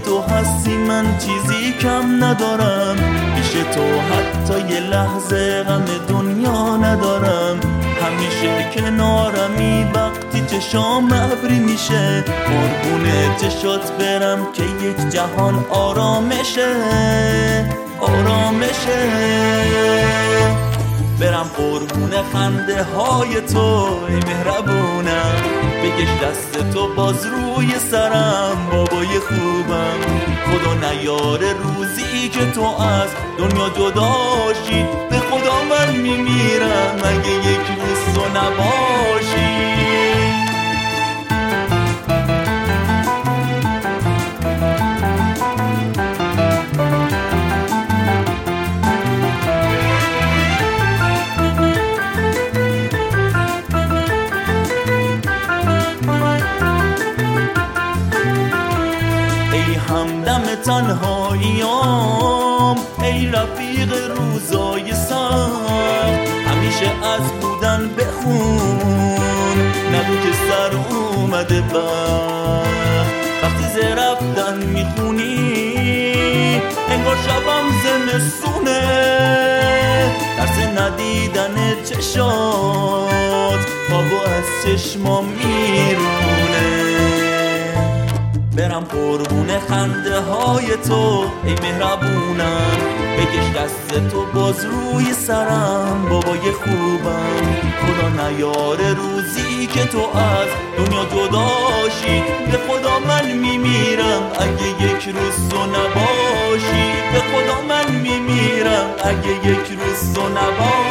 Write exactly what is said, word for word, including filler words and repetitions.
تو هستی من چیزی کم ندارم، پیش تو حتی یه لحظه غم دنیا ندارم. همیشه کنارمی وقتی چشام ابری میشه، قربون چشات برم که یک جهان آرامشه آرامشه. برم قربون خنده های تو ای مهربونم، بکش دست تو باز روی سرم بابای خوبم. خدا نیاره روزی که تو از دنیا جداشی، به خدا من میمیرم اگه یک روز تو نباشی. همدم تنهاییام ای رفیق روزای سخت، همیشه از بودن بخون نگو که سر اومده بخت. وقتی ز رفتن میخونی انگار شبم زمستونه، ترس ندیدن چشات خوابو از چشمام میرونه. برم قربون خنده های تو ای مهربونم، بکش دست تو باز روی سرم بابای خوبم. خدا نیاره روزی که تو از دنیا جداشی، به خدا من میمیرم اگه یک روز تو نباشی، به خدا من میمیرم اگه یک روز تو نباشی.